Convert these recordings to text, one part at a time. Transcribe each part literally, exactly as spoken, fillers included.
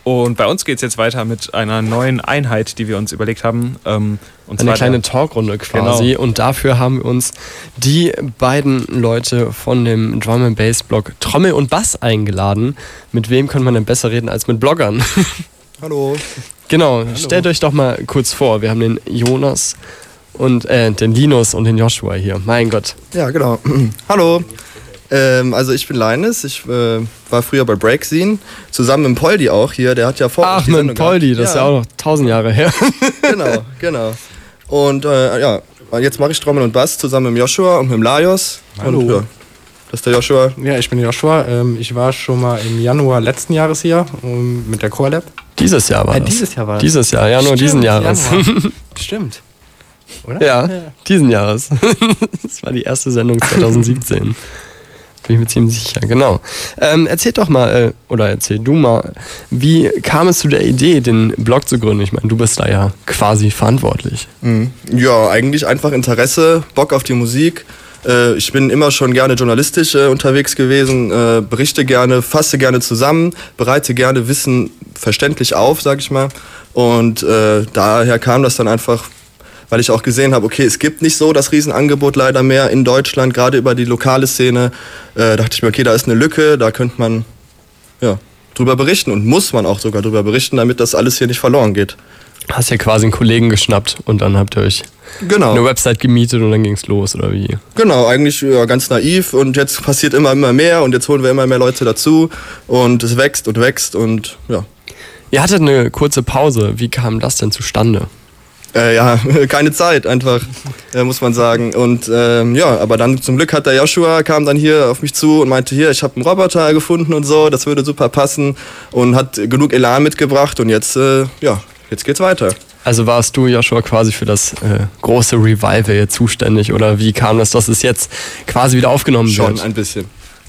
Und bei uns geht es jetzt weiter mit einer neuen Einheit, die wir uns überlegt haben. Ähm, und Eine kleine Talkrunde quasi. Genau. Und dafür haben wir uns die beiden Leute von dem Drum and Bass Blog Trommel und Bass eingeladen. Mit wem könnte man denn besser reden als mit Bloggern? Hallo. Genau, Hallo. Stellt euch doch mal kurz vor. Wir haben den Jonas und äh, den Linus und den Joshua hier. Mein Gott. Ja, genau. Hallo. Ähm, also ich bin Linus, ich äh, war früher bei Breakzine, zusammen mit Poldi auch hier, der hat ja vor... Ach, mit Poldi, das ja. ist ja auch noch tausend Jahre her. Genau, genau. Und äh, ja, jetzt mache ich Trommel und Bass zusammen mit Joshua und mit Lajos. Hallo. Und, ja, das ist der Joshua. Ja, ich bin Joshua. Ähm, ich war schon mal im Januar letzten Jahres hier um, mit der Core Lab. Dieses Jahr war äh, das. Dieses Jahr war das. Dieses Jahr, ja, nur Stimmt, diesen Jahres. Stimmt. Oder? Ja, ja, diesen Jahres. Das war die erste Sendung zwanzig siebzehn. Bin ich mir ziemlich sicher, genau. Ähm, erzähl doch mal, äh, oder erzähl du mal, wie kam es zu der Idee, den Blog zu gründen? Ich meine, du bist da ja quasi verantwortlich. Mhm. Ja, eigentlich einfach Interesse, Bock auf die Musik. Äh, ich bin immer schon gerne journalistisch äh, unterwegs gewesen, äh, berichte gerne, fasse gerne zusammen, bereite gerne Wissen verständlich auf, sag ich mal. Und äh, daher kam das dann einfach, weil ich auch gesehen habe, okay, es gibt nicht so das Riesenangebot leider mehr in Deutschland, gerade über die lokale Szene. Äh, dachte ich mir, okay, da ist eine Lücke, da könnte man ja, drüber berichten und muss man auch sogar drüber berichten, damit das alles hier nicht verloren geht. Hast ja quasi einen Kollegen geschnappt und dann habt ihr euch genau. eine Website gemietet und dann ging's los, oder wie? Genau, eigentlich ja, ganz naiv und jetzt passiert immer, immer mehr und jetzt holen wir immer mehr Leute dazu und es wächst und wächst und ja. Ihr hattet eine kurze Pause, wie kam das denn zustande? Äh, ja, keine Zeit einfach, äh, muss man sagen. Und ähm, ja, aber dann zum Glück hat der Joshua, kam dann hier auf mich zu und meinte, hier, ich habe einen Roboter gefunden und so, das würde super passen und hat genug Elan mitgebracht und jetzt, äh, ja, jetzt geht's weiter. Also warst du, Joshua, quasi für das äh, große Revival jetzt zuständig oder wie kam das, dass es jetzt quasi wieder aufgenommen Schon wird? Schon ein bisschen.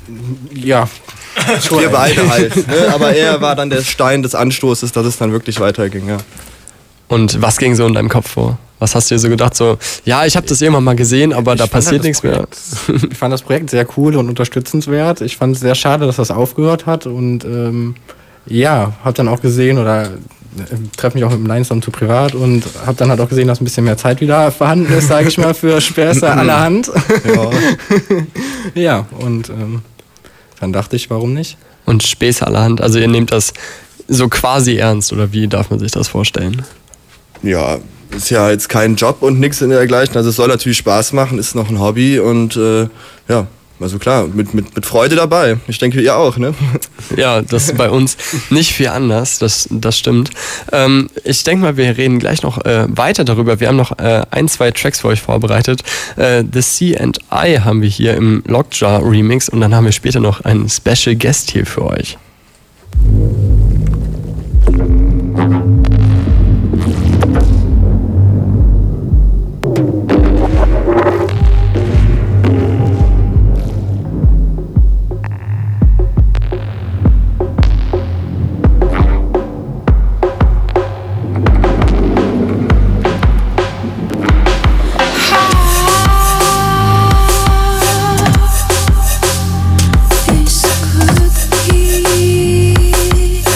Ja. Wir beide halt, ne? Aber er war dann der Stein des Anstoßes, dass es dann wirklich weiterging, ja. Und was ging so in deinem Kopf vor? Was hast du dir so gedacht? So, ja, ich habe das irgendwann mal gesehen, aber ich da passiert nichts mehr. Ich fand das Projekt sehr cool und unterstützenswert. Ich fand es sehr schade, dass das aufgehört hat. Und ähm, ja, habe dann auch gesehen oder äh, treffe mich auch mit dem Linestorm zu privat und habe dann halt auch gesehen, dass ein bisschen mehr Zeit wieder vorhanden ist, sage ich mal, für Späße allerhand. Ja, ja und ähm, dann dachte ich, warum nicht? Und Späße allerhand, also ihr nehmt das so quasi ernst oder wie darf man sich das vorstellen? Ja, ist ja jetzt kein Job und nichts in dergleichen. Also es soll natürlich Spaß machen, ist noch ein Hobby und äh, ja, also klar, mit, mit, mit Freude dabei. Ich denke, ihr auch, ne? Ja, das ist bei uns nicht viel anders, das, das stimmt. Ähm, ich denke mal, wir reden gleich noch äh, weiter darüber. Wir haben noch äh, ein, zwei Tracks für euch vorbereitet. Äh, The Sea and I haben wir hier im Lockjar Remix und dann haben wir später noch einen Special Guest hier für euch. This could be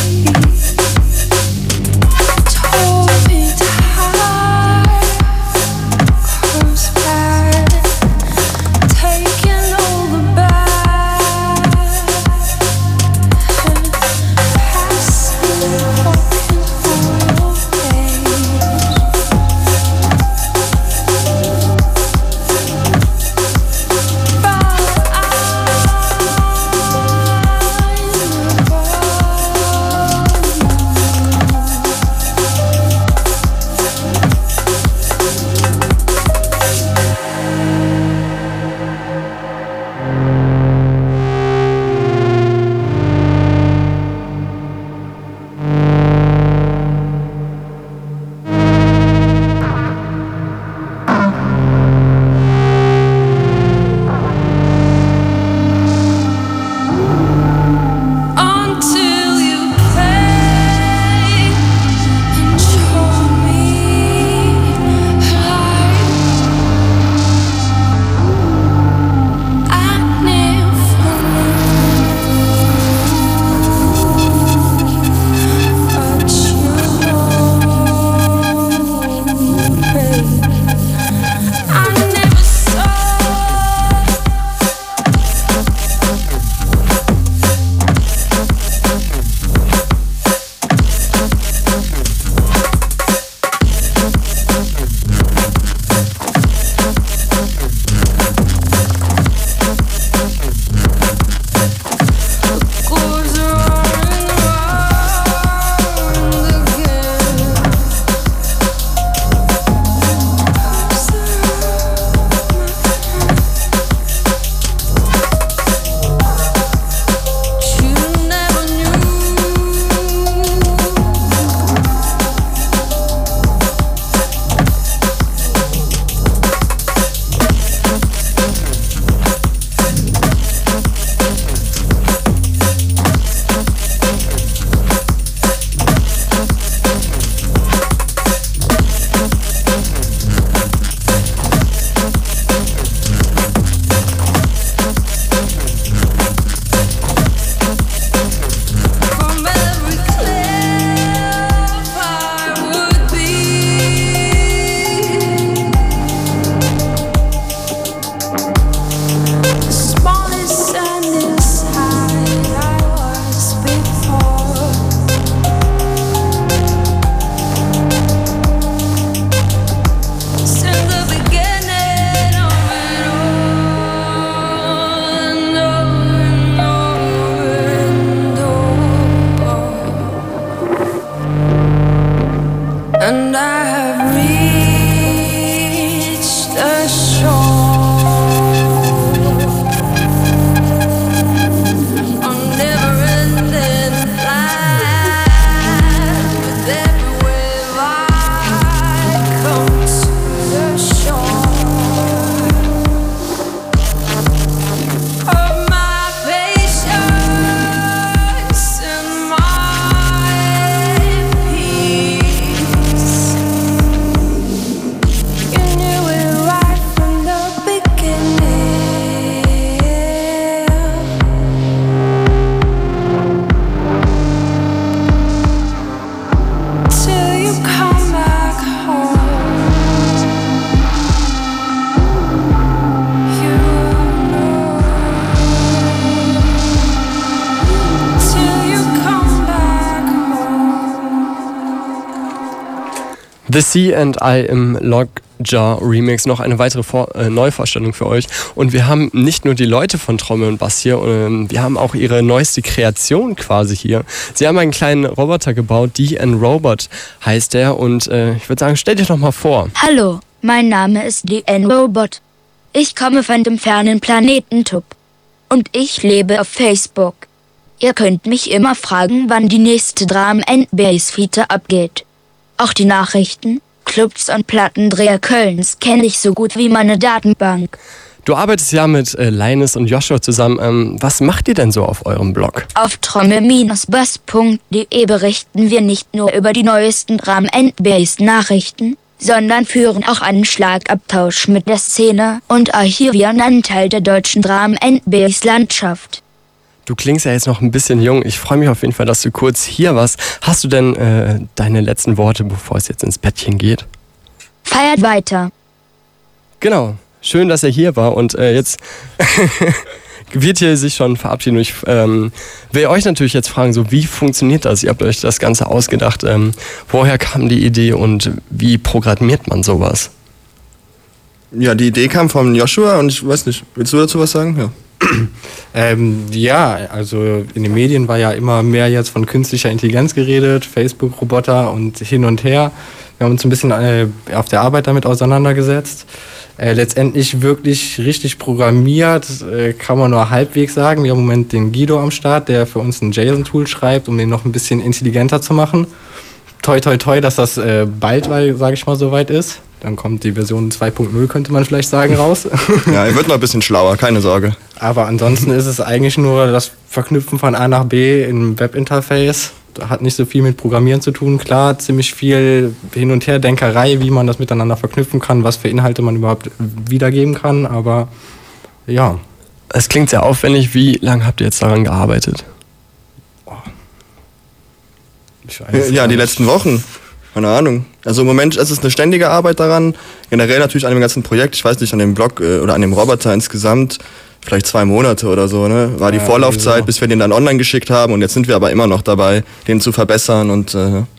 The Sea and I im Lockjaw Remix, noch eine weitere Vor- äh, Neuvorstellung für euch. Und wir haben nicht nur die Leute von Trommel und Bass hier, ähm, wir haben auch ihre neueste Kreation quasi hier. Sie haben einen kleinen Roboter gebaut, D and Robot heißt der. Und äh, ich würde sagen, stell dich doch mal vor. Hallo, mein Name ist D and Robot. Ich komme von dem fernen Planeten Tup. Und ich lebe auf Facebook. Ihr könnt mich immer fragen, wann die nächste Drum and Bass Feature abgeht. Auch die Nachrichten, Clubs und Plattendreher Kölns kenne ich so gut wie meine Datenbank. Du arbeitest ja mit äh, Linus und Joshua zusammen. Ähm, was macht ihr denn so auf eurem Blog? Auf trommel bass punkt de berichten wir nicht nur über die neuesten Drum and Bass Nachrichten, sondern führen auch einen Schlagabtausch mit der Szene und archivieren einen Teil der deutschen Drum and Bass Landschaft. Du klingst ja jetzt noch ein bisschen jung. Ich freue mich auf jeden Fall, dass du kurz hier warst. Hast du denn äh, deine letzten Worte, bevor es jetzt ins Bettchen geht? Feiert weiter. Genau. Schön, dass er hier war. Und äh, jetzt wird hier sich schon verabschieden. Ich ähm, will euch natürlich jetzt fragen, so wie funktioniert das? Ihr habt euch das Ganze ausgedacht. Ähm, woher kam die Idee und wie programmiert man sowas? Ja, die Idee kam von Joshua und ich weiß nicht, willst du dazu was sagen? Ja. Ähm, ja, also in den Medien war ja immer mehr jetzt von künstlicher Intelligenz geredet, Facebook-Roboter und hin und her. Wir haben uns ein bisschen äh, auf der Arbeit damit auseinandergesetzt. Äh, letztendlich wirklich richtig programmiert, äh, kann man nur halbwegs sagen. Wir haben im Moment den Guido am Start, der für uns ein JSON-Tool schreibt, um den noch ein bisschen intelligenter zu machen. Toi, toi, toi, dass das äh, bald, sage ich mal, soweit ist. Dann kommt die Version zwei Punkt null, könnte man vielleicht sagen, raus. Ja, er wird noch ein bisschen schlauer, keine Sorge. Aber ansonsten ist es eigentlich nur das Verknüpfen von A nach B im Webinterface. Hat nicht so viel mit Programmieren zu tun. Klar, ziemlich viel Hin- und Her-Denkerei, wie man das miteinander verknüpfen kann, was für Inhalte man überhaupt wiedergeben kann. Aber ja. Es klingt sehr aufwendig. Wie lange habt ihr jetzt daran gearbeitet? Ich weiß Ja, die nicht. letzten Wochen. Keine Ahnung. Also im Moment ist es eine ständige Arbeit daran. Generell natürlich an dem ganzen Projekt. Ich weiß nicht, an dem Blog äh, oder an dem Roboter insgesamt. Vielleicht zwei Monate oder so, ne? War die Ja, Vorlaufzeit, sowieso. bis wir den dann online geschickt haben. Und jetzt sind wir aber immer noch dabei, den zu verbessern. Und äh, ja.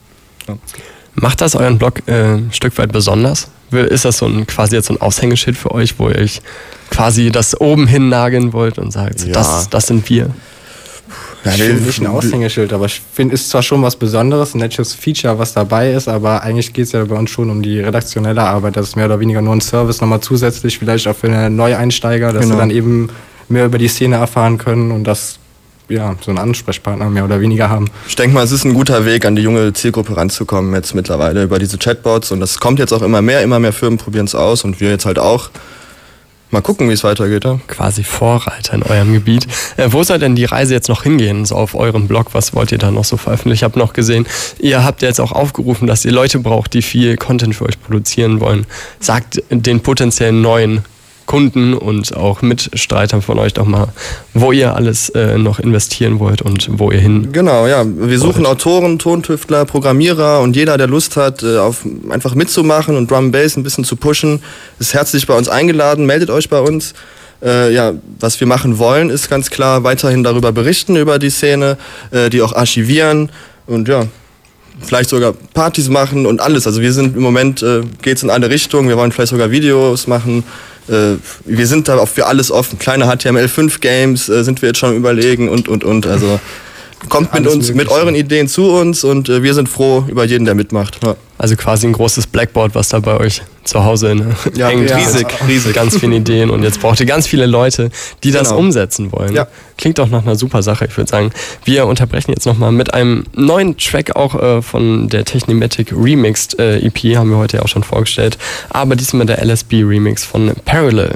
Macht das euren Blog äh, ein Stück weit besonders? Ist das so ein, quasi jetzt so ein Aushängeschild für euch, wo ihr euch quasi das oben hin nageln wollt und sagt, Ja. das, das sind wir? Ja, Ich finde nicht ein Aushängeschild, aber ich finde, es ist zwar schon was Besonderes, ein nettes Feature, was dabei ist, aber eigentlich geht es ja bei uns schon um die redaktionelle Arbeit. Das ist mehr oder weniger nur ein Service, nochmal zusätzlich, vielleicht auch für einen Neueinsteiger, dass Genau. sie dann eben mehr über die Szene erfahren können und das, ja, so einen Ansprechpartner mehr oder weniger haben. Ich denke mal, es ist ein guter Weg, an die junge Zielgruppe ranzukommen jetzt mittlerweile über diese Chatbots. Und das kommt jetzt auch immer mehr, immer mehr Firmen probieren es aus und wir jetzt halt auch. Mal gucken, wie es weitergeht. Ja? Quasi Vorreiter in eurem Gebiet. Äh, wo soll denn die Reise jetzt noch hingehen? So auf eurem Blog, was wollt ihr da noch so veröffentlichen? Ich habe noch gesehen, ihr habt jetzt auch aufgerufen, dass ihr Leute braucht, die viel Content für euch produzieren wollen. Sagt den potenziellen neuen Kunden und auch Mitstreitern von euch doch mal, wo ihr alles äh, noch investieren wollt und wo ihr hin. Genau, ja. Wir suchen Autoren, Tontüftler, Programmierer und jeder, der Lust hat, äh, auf, einfach mitzumachen und Drum and Bass ein bisschen zu pushen, ist herzlich bei uns eingeladen. Meldet euch bei uns. Äh, ja, was wir machen wollen, ist ganz klar weiterhin darüber berichten, über die Szene, äh, die auch archivieren und ja, vielleicht sogar Partys machen und alles. Also wir sind im Moment, äh, geht's in alle Richtungen. Wir wollen vielleicht sogar Videos machen. Äh, wir sind da auch für alles offen. Kleine H T M L fünf Games äh, sind wir jetzt schon am Überlegen und, und, und. Also kommt mit Alles uns, mit Mögliche. euren Ideen zu uns und äh, wir sind froh über jeden, der mitmacht. Ja. Also quasi ein großes Blackboard, was da bei euch zu Hause in, Ja, hängt. riesig, riesig. Ganz viele Ideen und jetzt braucht ihr ganz viele Leute, die das Genau. umsetzen wollen. Ja. Klingt doch nach einer super Sache. Ich würde sagen, wir unterbrechen jetzt nochmal mit einem neuen Track auch äh, von der Technimatic Remixed äh, E P, haben wir heute ja auch schon vorgestellt, aber diesmal der L S B Remix von Parallel.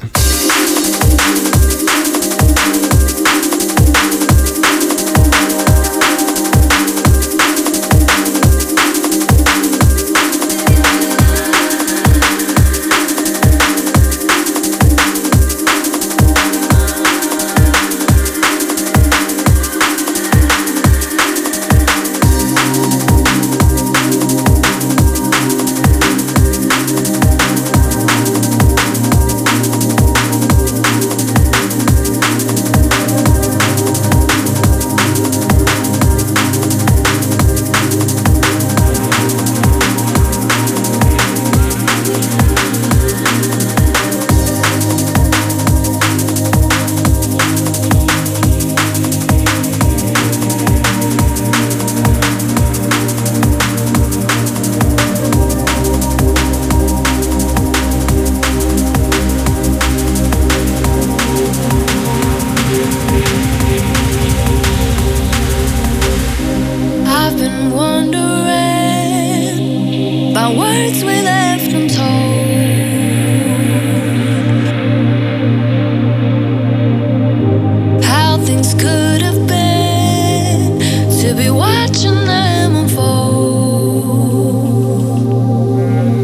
been wondering about words we left untold. How things could have been to be watching them unfold.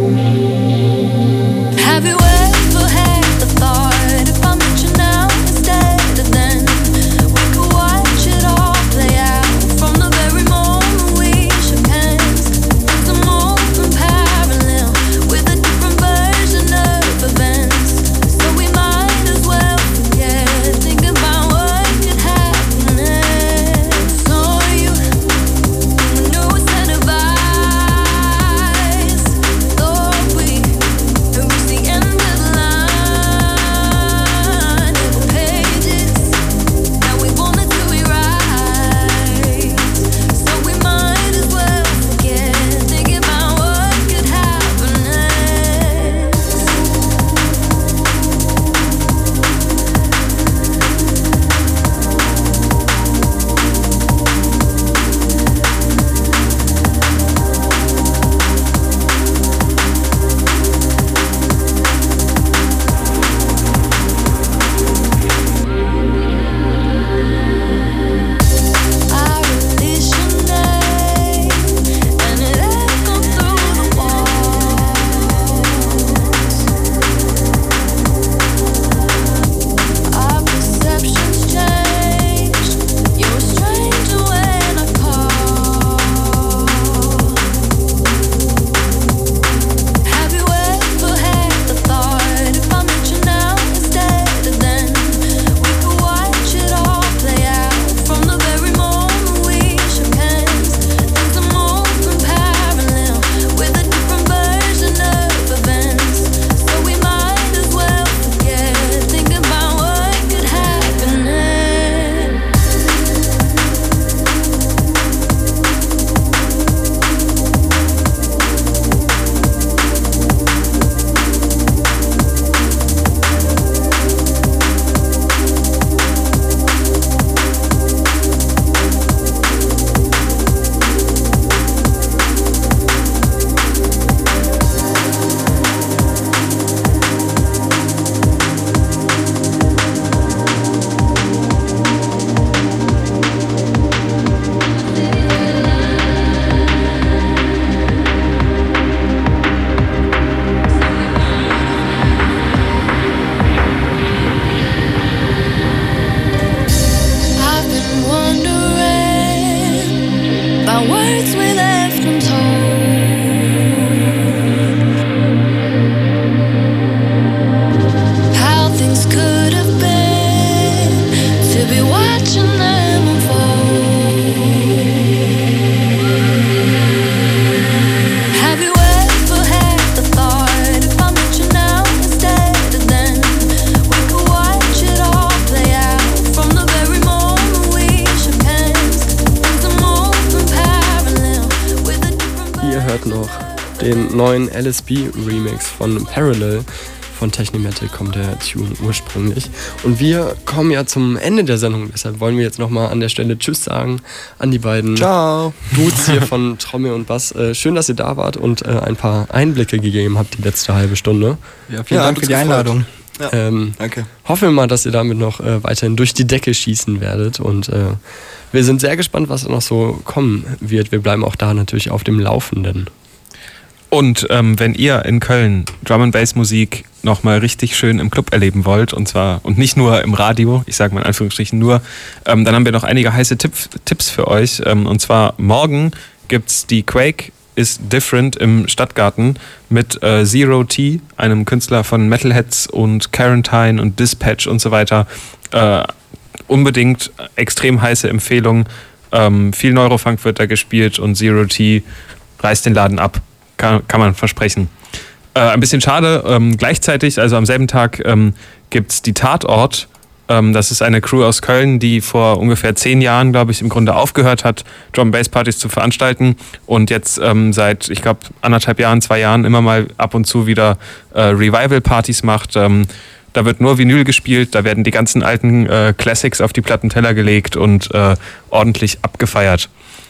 Have you ever had the thought if I met you now instead of then? We could watch it all play out from the very moment we shook hands. Things are moving parallel with a different version of events. So we might as well forget thinking about what could happen next. Saw you in the new set of eyes. Thought we had reached the end of the line. There were pages that we wanted to rewrite. So we might as well forget thinking about what could happen next. I released your name and it echoed through the walls. Our perceptions changed. You're a stranger when I call. Have you ever had the thought if I met you now instead of then? We could watch it all play out from the very moment we shook hands. Things are moving parallel with a different version of events. So we might as well forget thinking about what could happen next. I've been wondering about words we left untold. How things could have been to be watching them unfold. Have you ever had the thought if I met you now instead of then? We could watch it all play out from the very moment we shook hands. Things are moving parallel with a different Ihr hört noch den neuen L S B-Remix von Parallel. Von Technimetal kommt der Tune ursprünglich. Und wir kommen ja zum Ende der Sendung. Deshalb wollen wir jetzt nochmal an der Stelle Tschüss sagen an die beiden Ciao. Dudes hier von Trommel und Bass. Äh, schön, dass ihr da wart und äh, ein paar Einblicke gegeben habt die letzte halbe Stunde. Ja, vielen Ja, Dank hat für die uns gefreut. Einladung. Ja, Ähm, danke. Hoffen wir mal, dass ihr damit noch äh, weiterhin durch die Decke schießen werdet. Und äh, wir sind sehr gespannt, was noch so kommen wird. Wir bleiben auch da natürlich auf dem Laufenden. Und ähm, wenn ihr in Köln Drum and Bass Musik nochmal richtig schön im Club erleben wollt, und zwar und nicht nur im Radio, ich sage mal in Anführungsstrichen nur, ähm, dann haben wir noch einige heiße Tipp, Tipps für euch. Ähm, und zwar morgen gibt's die Quake is Different im Stadtgarten mit äh, Zero T, einem Künstler von Metalheads und Quarantine und Dispatch und so weiter. Äh, unbedingt extrem heiße Empfehlung. Ähm, viel Neurofunk wird da gespielt und Zero T reißt den Laden ab. Kann, kann man versprechen. Äh, ein bisschen schade, ähm, gleichzeitig, also am selben Tag ähm, gibt es die Tatort. Ähm, das ist eine Crew aus Köln, die vor ungefähr zehn Jahren, glaube ich, im Grunde aufgehört hat, Drum-Bass-Partys zu veranstalten und jetzt ähm, seit, ich glaube, anderthalb Jahren, zwei Jahren immer mal ab und zu wieder äh, Revival-Partys macht. Ähm, da wird nur Vinyl gespielt, da werden die ganzen alten äh, Classics auf die Plattenteller gelegt und äh, ordentlich abgefeiert.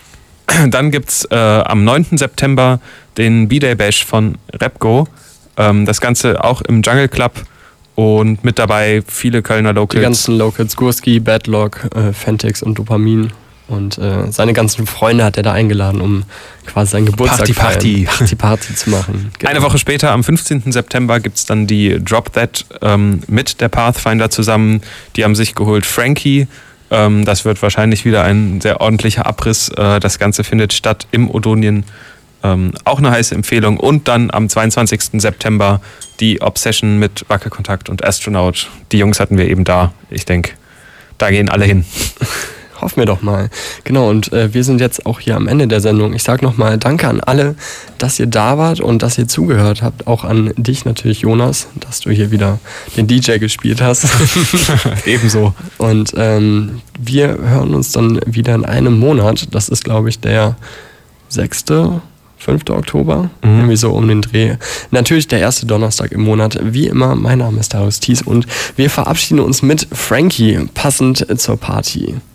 Dann gibt es äh, am neunten September den B-Day Bash von Repgo. Ähm, das Ganze auch im Jungle Club und mit dabei viele Kölner Locals. Die ganzen Locals, Gurski, Badlock, äh, Fentix und Dopamin. Und äh, seine ganzen Freunde hat er da eingeladen, um quasi seinen Geburtstag Party, Party. feiern, Party, Party zu machen. Genau. Eine Woche später, am fünfzehnten September, gibt es dann die Drop That ähm, mit der Pathfinder zusammen. Die haben sich geholt Frankie. Ähm, das wird wahrscheinlich wieder ein sehr ordentlicher Abriss. Äh, das Ganze findet statt im Odonien. Ähm, auch eine heiße Empfehlung. Und dann am zweiundzwanzigsten September die Obsession mit Wackelkontakt und Astronaut. Die Jungs hatten wir eben da. Ich denke, da gehen alle hin. Hoffen wir doch mal. Genau, und äh, wir sind jetzt auch hier am Ende der Sendung. Ich sage nochmal danke an alle, dass ihr da wart und dass ihr zugehört habt. Auch an dich natürlich, Jonas, dass du hier wieder den D J gespielt hast. Ebenso. Und ähm, wir hören uns dann wieder in einem Monat. Das ist, glaube ich, der sechste, fünfte Oktober. Mhm. Irgendwie so um den Dreh. Natürlich der erste Donnerstag im Monat. Wie immer, mein Name ist Darius Thies und wir verabschieden uns mit Frankie, passend zur Party.